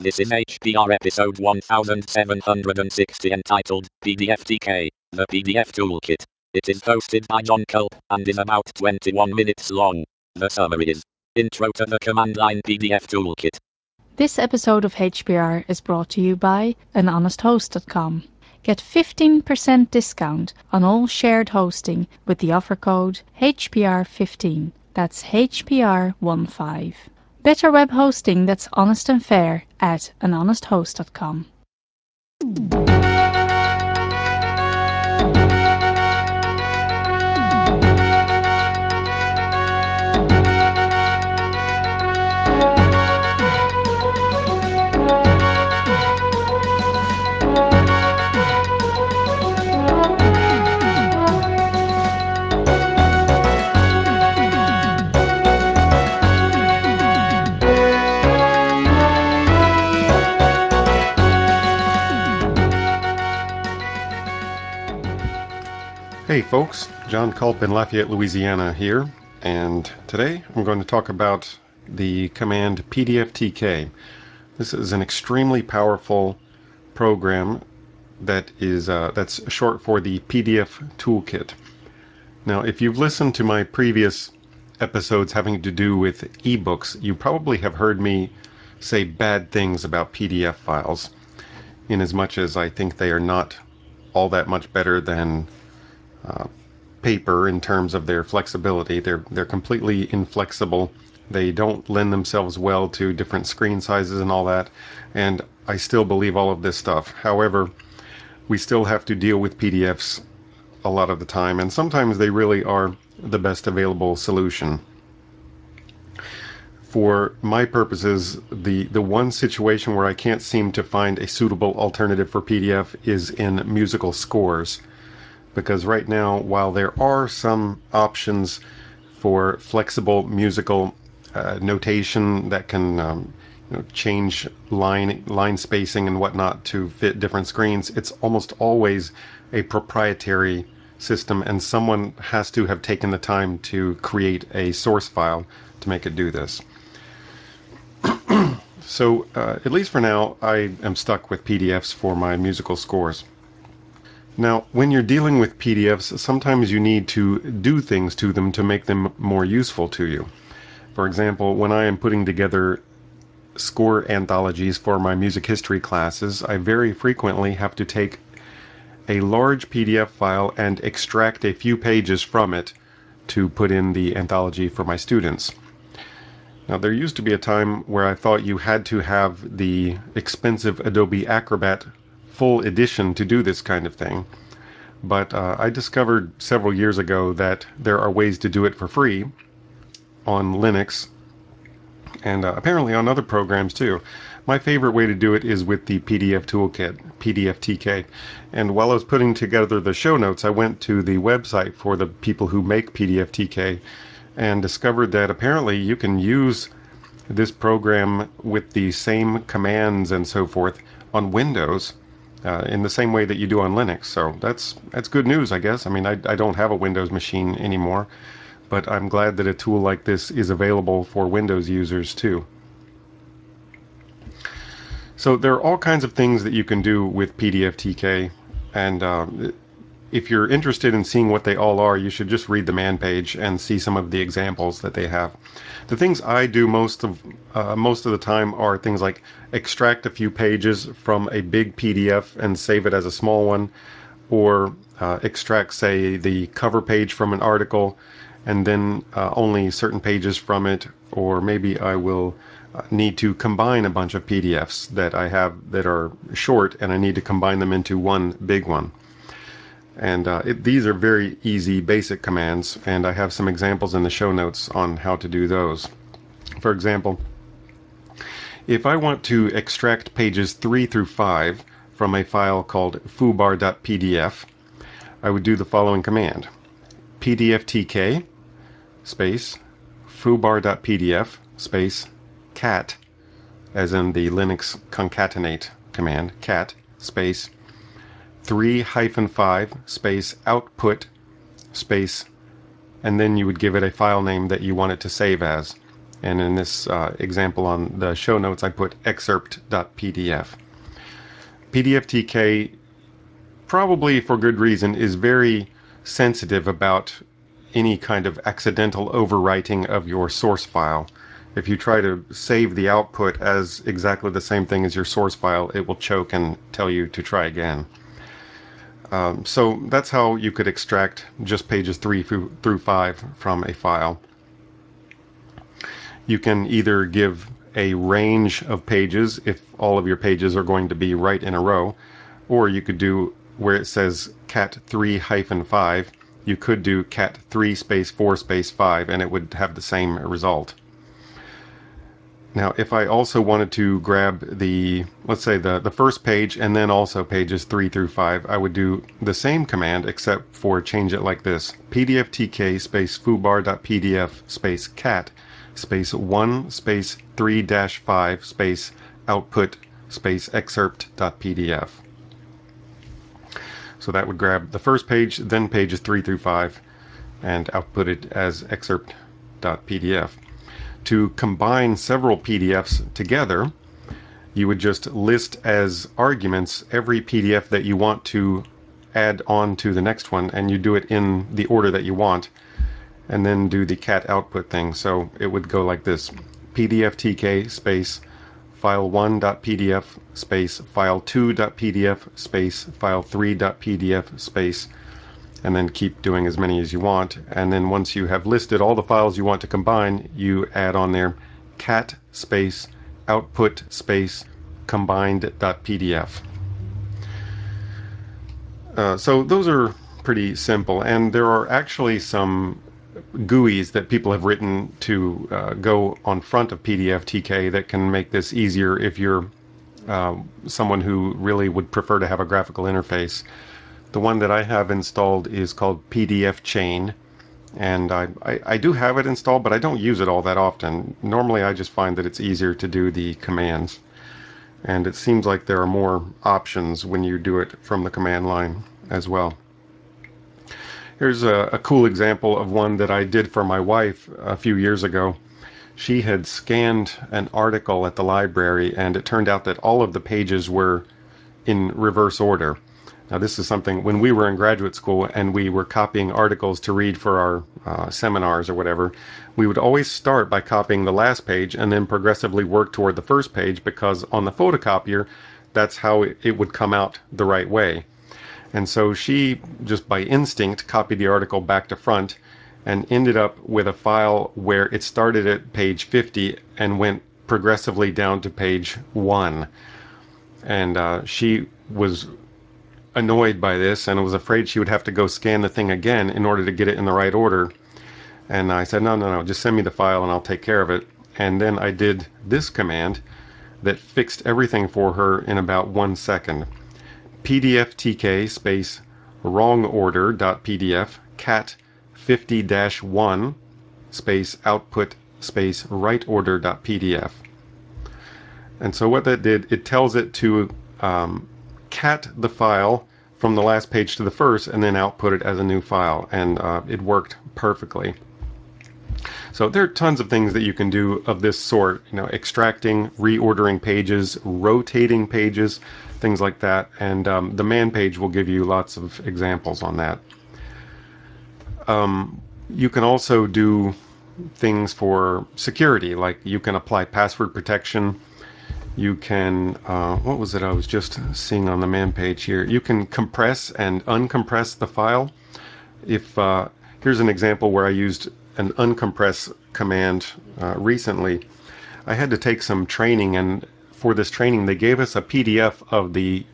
This is HPR episode 1760 entitled PDFTK, the PDF Toolkit. It is hosted by John Culp and is about 21 minutes long. The summary is Intro to the Command Line PDF Toolkit. This episode of HPR is brought to you by anhonesthost.com. Get 15% discount on all shared hosting with the offer code HPR15. That's HPR15. Better web hosting that's honest and fair at anhonesthost.com. Hey folks, John Culp in Lafayette, Louisiana here, and today I'm going to talk about the command PDFTK. This is an extremely powerful program that is that's short for the PDF Toolkit. Now, if you've listened to my previous episodes having to do with ebooks, you probably have heard me say bad things about PDF files, in as much as I think they are not all that much better than paper in terms of their flexibility. They're completely inflexible. They don't lend themselves well to different screen sizes and all that. And I still believe all of this stuff. However, we still have to deal with PDFs a lot of the time, and sometimes they really are the best available solution. For my purposes, the one situation where I can't seem to find a suitable alternative for PDF is in musical scores. Because right now, while there are some options for flexible musical notation that can change line spacing and whatnot to fit different screens, it's almost always a proprietary system, and someone has to have taken the time to create a source file to make it do this. So, at least for now, I am stuck with PDFs for my musical scores. Now, when you're dealing with PDFs, sometimes you need to do things to them to make them more useful to you. For example, when I am putting together score anthologies for my music history classes, I very frequently have to take a large PDF file and extract a few pages from it to put in the anthology for my students. Now, there used to be a time where I thought you had to have the expensive Adobe Acrobat full edition to do this kind of thing. But I discovered several years ago that there are ways to do it for free on Linux and apparently on other programs too. My favorite way to do it is with the PDF Toolkit, PDFTK. And while I was putting together the show notes, I went to the website for the people who make PDFTK and discovered that apparently you can use this program with the same commands and so forth on Windows in the same way that you do on Linux. So that's good news, I guess. I mean, I don't have a Windows machine anymore, but I'm glad that a tool like this is available for Windows users too. So there are all kinds of things that you can do with PDFTK, and if you're interested in seeing what they all are, you should just read the man page and see some of the examples that they have. The things I do most of the time are things like extract a few pages from a big PDF and save it as a small one, or extract, say, the cover page from an article and then only certain pages from it, or maybe I will need to combine a bunch of PDFs that I have that are short and I need to combine them into one big one. And these are very easy, basic commands, and I have some examples in the show notes on how to do those. For example, if I want to extract pages 3 through 5 from a file called foobar.pdf, I would do the following command: pdftk space foobar.pdf space cat, as in the Linux concatenate command, cat space 3-5 space output space, and then you would give it a file name that you want it to save as. And in this example on the show notes, I put excerpt.pdf. PDFTK, probably for good reason, is very sensitive about any kind of accidental overwriting of your source file. If you try to save the output as exactly the same thing as your source file, it will choke and tell you to try again. So that's how you could extract just pages 3 through 5 from a file. You can either give a range of pages if all of your pages are going to be right in a row, or you could do where it says cat 3-5, you could do cat 3 space 4 space 5 and it would have the same result. Now if I also wanted to grab let's say the first page and then also pages 3 through 5, I would do the same command except for change it like this: pdftk space foobar.pdf space cat space 1 space 3-5 space output space excerpt.pdf. So that would grab the first page, then pages 3 through 5, and output it as excerpt.pdf. To combine several PDFs together, you would just list as arguments every PDF that you want to add on to the next one, and you do it in the order that you want, and then do the cat output thing. So it would go like this: pdftk space file1.pdf space file2.pdf space file3.pdf space, and then keep doing as many as you want. And then once you have listed all the files you want to combine, you add on there cat space output space combined.pdf. So those are pretty simple, and there are actually some GUIs that people have written to go on front of PDFTK that can make this easier if you're someone who really would prefer to have a graphical interface. The one that I have installed is called PDF Chain, and I do have it installed, but I don't use it all that often. Normally I just find that it's easier to do the commands, and it seems like there are more options when you do it from the command line as well. Here's a cool example of one that I did for my wife a few years ago. She had scanned an article at the library, and it turned out that all of the pages were in reverse order. Now this is something when we were in graduate school and we were copying articles to read for our seminars or whatever, we would always start by copying the last page and then progressively work toward the first page, because on the photocopier that's how it would come out the right way. And so she just by instinct copied the article back to front and ended up with a file where it started at page 50 and went progressively down to page 1. And she was annoyed by this and was afraid she would have to go scan the thing again in order to get it in the right order. And I said, no, just send me the file and I'll take care of it. And then I did this command that fixed everything for her in about 1 second. pdftk space wrongorder.pdf cat 50-1 space output space rightorder.pdf. And so what that did, it tells it to cat the file from the last page to the first and then output it as a new file, and it worked perfectly. So there are tons of things that you can do of this sort, extracting, reordering pages, rotating pages, things like that, and the man page will give you lots of examples on that. You can also do things for security, like you can apply password protection. You can, what was it I was just seeing on the man page here? You can compress and uncompress the file. Here's an example where I used an uncompress command recently. I had to take some training, and for this training they gave us a PDF of the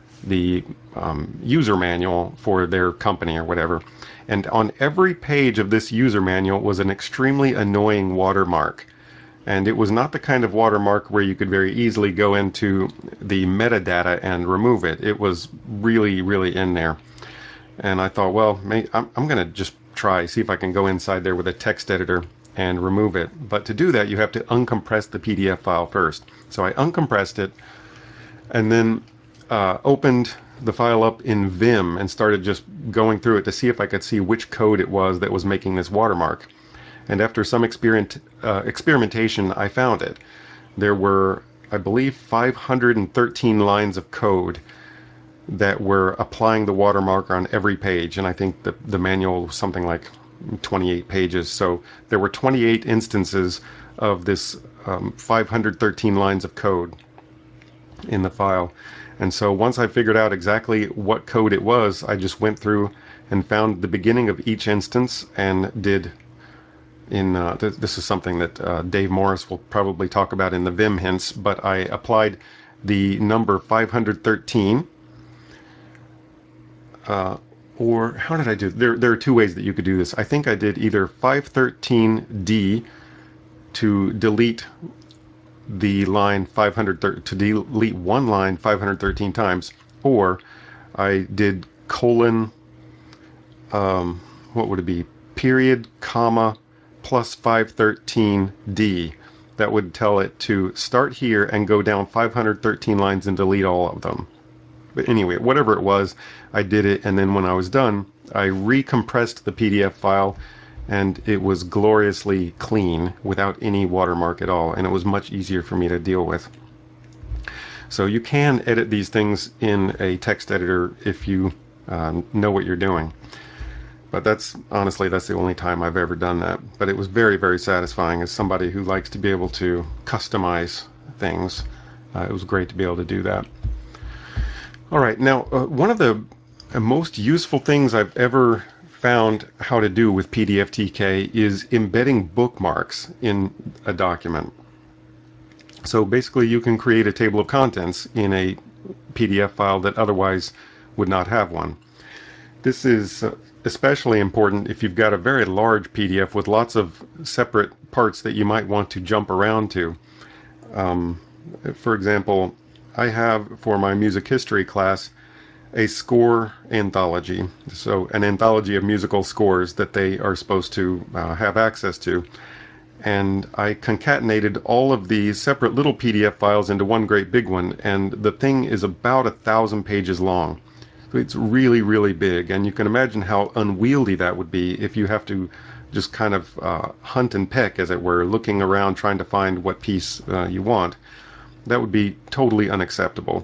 user manual for their company or whatever. And on every page of this user manual was an extremely annoying watermark. And it was not the kind of watermark where you could very easily go into the metadata and remove it. It was really, really in there. And I thought, well, I'm going to just see if I can go inside there with a text editor and remove it. But to do that, you have to uncompress the PDF file first. So I uncompressed it and then opened the file up in Vim and started just going through it to see if I could see which code it was that was making this watermark. And after some experimentation, I found it. There were, I believe, 513 lines of code that were applying the watermark on every page. And I think the manual was something like 28 pages. So there were 28 instances of this 513 lines of code in the file. And so once I figured out exactly what code it was, I just went through and found the beginning of each instance and did in this is something that Dave Morris will probably talk about in the Vim hints, but I applied the number 513 or how did I do there are two ways that you could do this. I think I did either 513D to delete the line 513 to delete one line 513 times, or I did colon what would it be, period, comma, plus 513D. That would tell it to start here and go down 513 lines and delete all of them. But anyway, whatever it was, I did it, and then when I was done, I recompressed the PDF file, and it was gloriously clean without any watermark at all, and it was much easier for me to deal with. So you can edit these things in a text editor if you know what you're doing. But that's the only time I've ever done that. But it was very, very satisfying as somebody who likes to be able to customize things. It was great to be able to do that. All right, now one of the most useful things I've ever found how to do with PDFTK is embedding bookmarks in a document. So basically you can create a table of contents in a PDF file that otherwise would not have one. This is especially important if you've got a very large PDF with lots of separate parts that you might want to jump around to. For example, I have for my music history class a score anthology, so an anthology of musical scores that they are supposed to have access to. And I concatenated all of these separate little PDF files into one great big one, and the thing is about 1,000 pages long. So it's really, really big, and you can imagine how unwieldy that would be if you have to just kind of hunt and peck, as it were, looking around trying to find what piece you want. That would be totally unacceptable.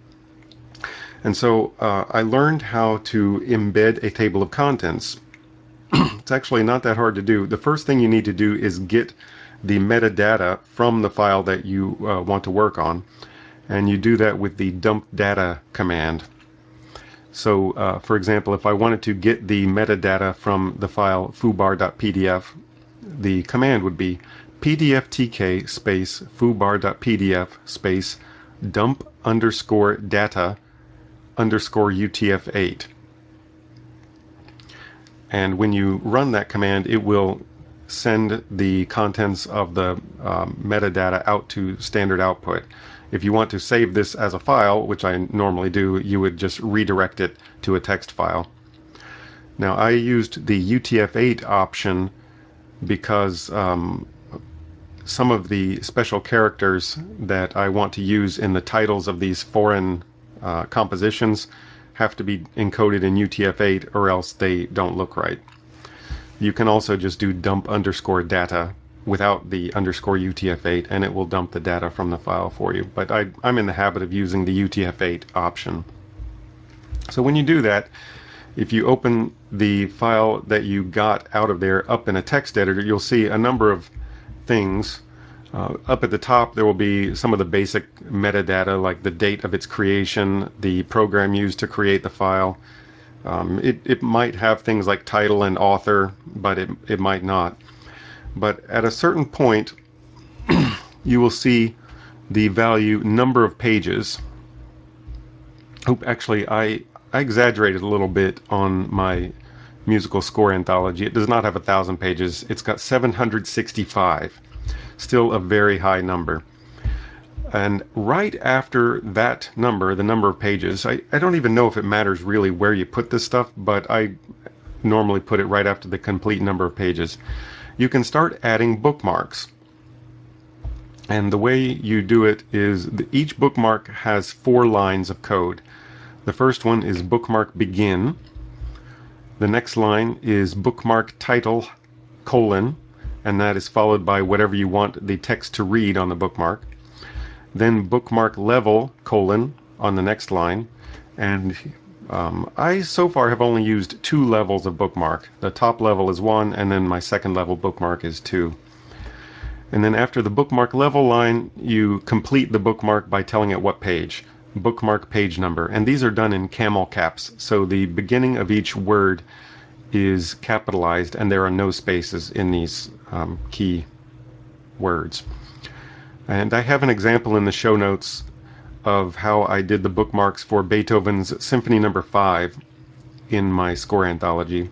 And so I learned how to embed a table of contents. It's actually not that hard to do. The first thing you need to do is get the metadata from the file that you want to work on, and you do that with the dump data command. So, for example, if I wanted to get the metadata from the file foobar.pdf, the command would be pdftk space foobar.pdf space dump underscore data underscore utf8. And when you run that command, it will send the contents of the metadata out to standard output. If you want to save this as a file, which I normally do, you would just redirect it to a text file. Now, I used the UTF-8 option because some of the special characters that I want to use in the titles of these foreign compositions have to be encoded in UTF-8 or else they don't look right. You can also just do dump underscore data without the underscore UTF-8 and it will dump the data from the file for you. But I'm in the habit of using the UTF-8 option. So when you do that, if you open the file that you got out of there up in a text editor, you'll see a number of things. Up at the top there will be some of the basic metadata like the date of its creation, the program used to create the file. It might have things like title and author, but it might not. But at a certain point you will see the value number of pages. Actually I exaggerated a little bit on my musical score anthology. It does not have 1,000 pages. It's got 765. Still a very high number. And right after that number, the number of pages, I don't even know if it matters really where you put this stuff, but I normally put it right after the complete number of pages. You can start adding bookmarks. And the way you do it is each bookmark has 4 lines of code. The first one is bookmark begin. The next line is bookmark title : and that is followed by whatever you want the text to read on the bookmark. Then bookmark level, on the next line. And I so far have only used 2 levels of bookmark. The top level is 1, and then my second level bookmark is 2. And then after the bookmark level line, you complete the bookmark by telling it what page. Bookmark page number. And these are done in camel caps, so the beginning of each word is capitalized and there are no spaces in these key words. And I have an example in the show notes of how I did the bookmarks for Beethoven's Symphony No. 5 in my score anthology,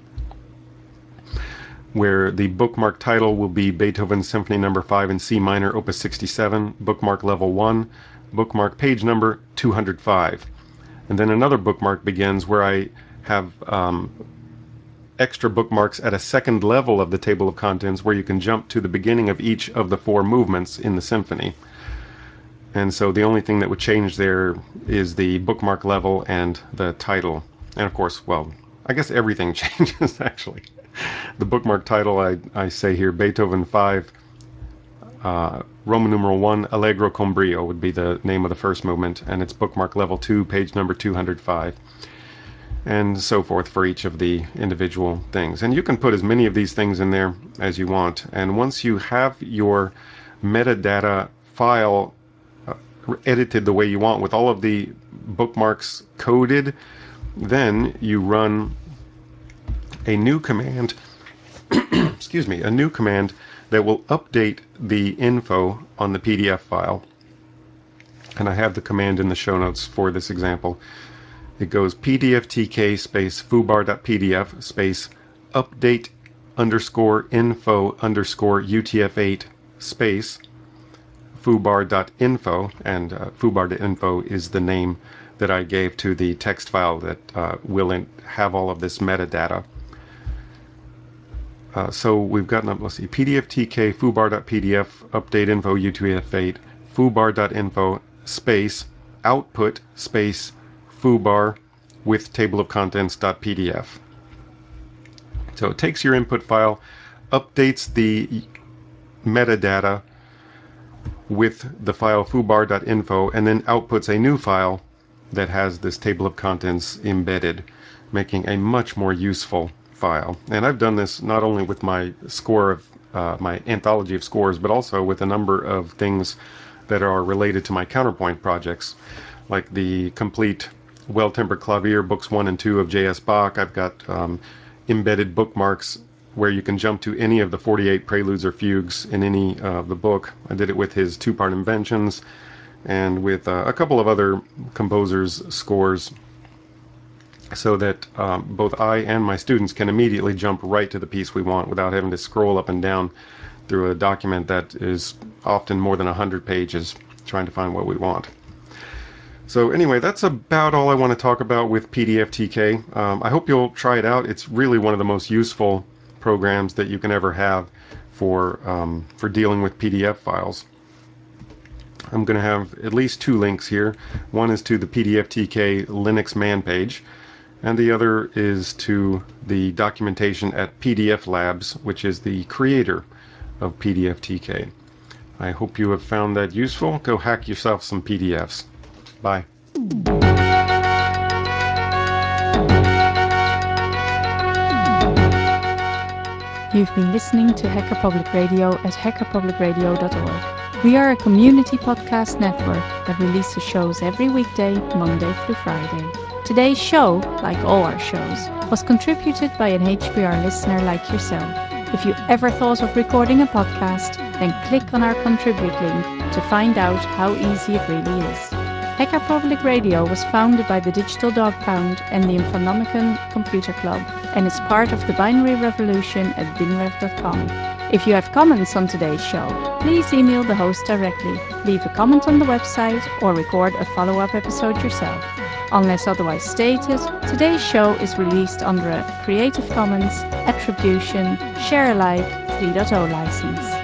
where the bookmark title will be Beethoven Symphony No. 5 in C minor, Opus 67, bookmark level 1, bookmark page number 205. And then another bookmark begins where I have extra bookmarks at a second level of the table of contents where you can jump to the beginning of each of the 4 movements in the symphony. And so the only thing that would change there is the bookmark level and the title. And of course, well, I guess everything changes actually. The bookmark title, I say here, Beethoven 5, Roman numeral 1, Allegro con brio would be the name of the first movement, and it's bookmark level 2, page number 205. And so forth for each of the individual things. And you can put as many of these things in there as you want. And once you have your metadata file edited the way you want with all of the bookmarks coded, then you run a new command a new command that will update the info on the PDF file. And I have the command in the show notes for this example. It goes pdftk space foobar.pdf space update underscore info underscore utf8 space foobar.info, and foobar.info is the name that I gave to the text file that will have all of this metadata. So we've gotten, let's see, pdftk foobar.pdf update info utf8 foobar.info space output space foobar with table of contents.pdf. So it takes your input file, updates the metadata with the file foobar.info, and then outputs a new file that has this table of contents embedded, making a much more useful file. And I've done this not only with my score of my anthology of scores, but also with a number of things that are related to my counterpoint projects, like the complete Well-Tempered Clavier books 1 and 2 of J.S. Bach. I've got embedded bookmarks where you can jump to any of the 48 preludes or fugues in any of the book. I did it with his 2-part inventions and with a couple of other composers' scores, so that both I and my students can immediately jump right to the piece we want without having to scroll up and down through a document that is often more than 100 pages trying to find what we want. So anyway, that's about all I want to talk about with PDFTK. I hope you'll try it out. It's really one of the most useful programs that you can ever have for dealing with PDF files. I'm going to have at least 2 links here. One is to the PDFTK Linux man page, and the other is to the documentation at PDF Labs, which is the creator of PDFTK. I hope you have found that useful. Go hack yourself some PDFs. Bye. You've been listening to Hacker Public Radio at hackerpublicradio.org. We are a community podcast network that releases shows every weekday, Monday through Friday. Today's show, like all our shows, was contributed by an HPR listener like yourself. If you ever thought of recording a podcast, then click on our contribute link to find out how easy it really is. Hacker Public Radio was founded by the Digital Dog Pound and the Infonomicon Computer Club, and is part of the binary revolution at binrev.com. If you have comments on today's show, please email the host directly, leave a comment on the website, or record a follow-up episode yourself. Unless otherwise stated, today's show is released under a Creative Commons Attribution Share Alike 3.0 license.